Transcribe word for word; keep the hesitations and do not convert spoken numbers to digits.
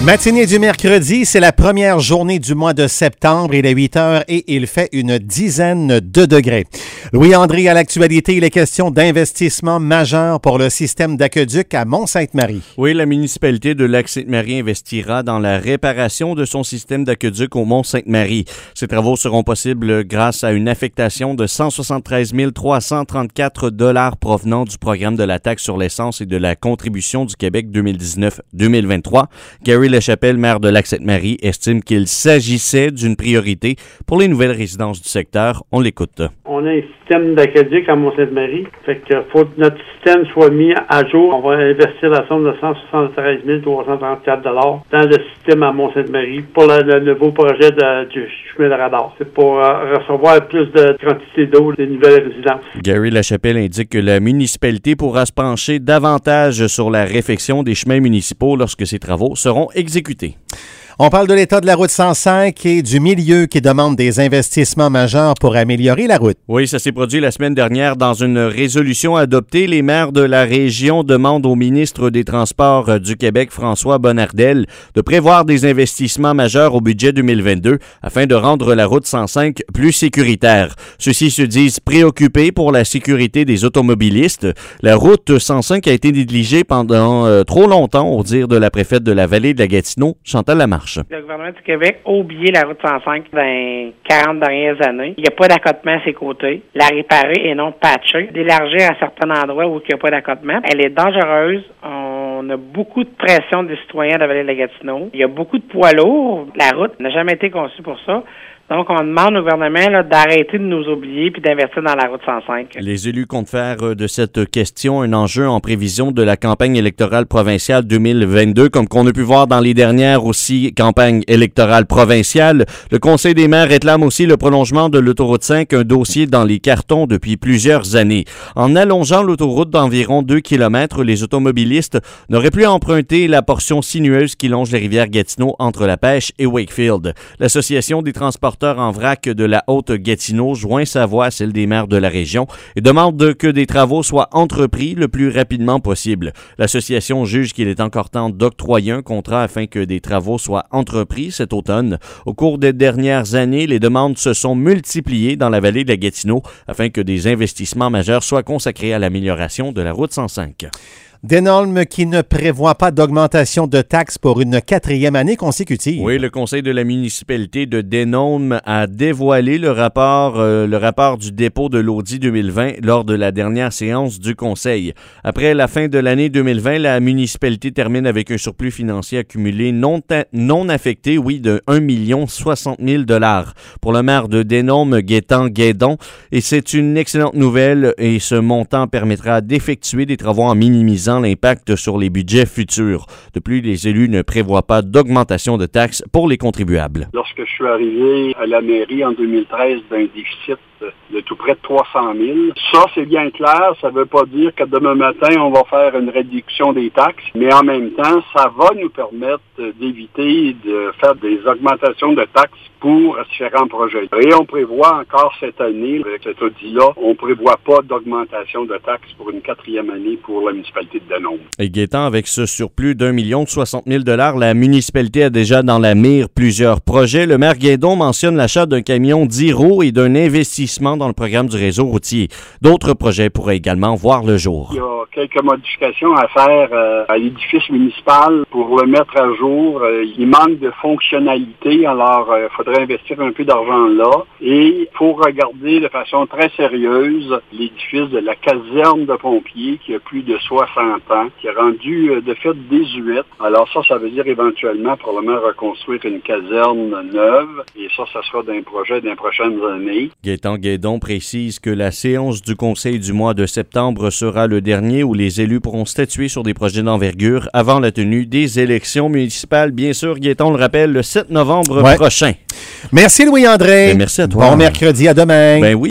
Matinée du mercredi, c'est la première journée du mois de septembre. Il est huit heures et il fait une dizaine de degrés. Louis-André, à l'actualité, il est question d'investissement majeur pour le système d'aqueduc à Mont-Sainte-Marie. Oui, la municipalité de Lac-Sainte-Marie investira dans la réparation de son système d'aqueduc au Mont-Sainte-Marie. Ces travaux seront possibles grâce à une affectation de cent soixante-treize mille trois cent trente-quatre dollars provenant du programme de la taxe sur l'essence et de la contribution du Québec deux mille dix-neuf deux mille vingt-trois. Gary Lachapelle, maire de Lac-Sainte-Marie, estime qu'il s'agissait d'une priorité pour les nouvelles résidences du secteur. On l'écoute. On a un système d'aqueduc à Mont-Sainte-Marie. Fait que faut que notre système soit mis à jour. On va investir la somme de cent soixante-treize mille trois cent trente-quatre dollars dans le système à Mont-Sainte-Marie pour le, le nouveau projet de, du chemin de radar. C'est pour euh, recevoir plus de quantité d'eau des nouvelles résidences. Gary Lachapelle indique que la municipalité pourra se pencher davantage sur la réfection des chemins municipaux lorsque ces travaux seront exécutés. On parle de l'état de la route cent cinq et du milieu qui demande des investissements majeurs pour améliorer la route. Oui, ça s'est produit la semaine dernière dans une résolution adoptée. Les maires de la région demandent au ministre des Transports du Québec, François Bonnardel, de prévoir des investissements majeurs au budget deux mille vingt-deux afin de rendre la route cent cinq plus sécuritaire. Ceux-ci se disent préoccupés pour la sécurité des automobilistes. La route cent cinq a été négligée pendant euh, trop longtemps, au dire de la préfète de la vallée de la Gatineau, Chantal Lamarche. Le gouvernement du Québec a oublié la route cent cinq dans les quarante dernières années. Il n'y a pas d'accotement à ses côtés. La réparer et non patcher. D'élargir à certains endroits où il n'y a pas d'accotement. Elle est dangereuse. On a beaucoup de pression des citoyens de la vallée de la Gatineau. Il y a beaucoup de poids lourds. La route n'a jamais été conçue pour ça. Donc, on demande au gouvernement là, d'arrêter de nous oublier puis d'investir dans la route cent cinq. Les élus comptent faire de cette question un enjeu en prévision de la campagne électorale provinciale deux mille vingt-deux, comme qu'on a pu voir dans les dernières aussi campagnes électorales provinciales. Le Conseil des maires réclame aussi le prolongement de l'autoroute cinq, un dossier dans les cartons depuis plusieurs années. En allongeant l'autoroute d'environ deux kilomètres, les automobilistes n'auraient plus à emprunter la portion sinueuse qui longe les rivières Gatineau entre La Pêche et Wakefield. L'Association des transporteurs en vrac de la Haute-Gatineau joint sa voix à celle des maires de la région et demande que des travaux soient entrepris le plus rapidement possible. L'association juge qu'il est encore temps d'octroyer un contrat afin que des travaux soient entrepris cet automne. Au cours des dernières années, les demandes se sont multipliées dans la vallée de la Gatineau afin que des investissements majeurs soient consacrés à l'amélioration de la route cent cinq. Denholm qui ne prévoit pas d'augmentation de taxes pour une quatrième année consécutive. Oui, le conseil de la municipalité de Denholm a dévoilé le rapport, euh, le rapport du dépôt de l'audit deux mille vingt lors de la dernière séance du conseil. Après la fin de l'année deux mille vingt, la municipalité termine avec un surplus financier accumulé non, ta- non affecté, oui, de un million soixante mille dollars pour le maire de Denholm, Gaétan Guédon. Et c'est une excellente nouvelle et ce montant permettra d'effectuer des travaux en minimisant l'impact sur les budgets futurs. De plus, les élus ne prévoient pas d'augmentation de taxes pour les contribuables. Lorsque je suis arrivé à la mairie en deux mille treize d'un déficit de tout près de trois cent mille. Ça, c'est bien clair. Ça ne veut pas dire que demain matin, on va faire une réduction des taxes, mais en même temps, ça va nous permettre d'éviter de faire des augmentations de taxes pour différents projets. Et on prévoit encore cette année, avec cet audit-là, on ne prévoit pas d'augmentation de taxes pour une quatrième année pour la municipalité de Denholm. Et Gaétan, avec ce surplus d'un million soixante mille dollars, la municipalité a déjà dans la mire plusieurs projets. Le maire Guédon mentionne l'achat d'un camion dix roues et d'un investissement dans le programme du réseau routier. D'autres projets pourraient également voir le jour. Il y a quelques modifications à faire euh, à l'édifice municipal pour le mettre à jour. Euh, il manque de fonctionnalité, alors il euh, faudrait investir un peu d'argent là. Et il faut regarder de façon très sérieuse l'édifice de la caserne de pompiers qui a plus de soixante ans, qui est rendu euh, de fait désuète. Alors ça, ça veut dire éventuellement probablement reconstruire une caserne neuve. Et ça, ça sera d'un projet dans les prochaines années. Gaétan Guédon précise que la séance du Conseil du mois de septembre sera le dernier où les élus pourront statuer sur des projets d'envergure avant la tenue des élections municipales. Bien sûr, Gaétan le rappelle, le sept novembre ouais. prochain. Merci Louis-André. Ben, merci à toi. Bon mercredi, à demain. Ben oui.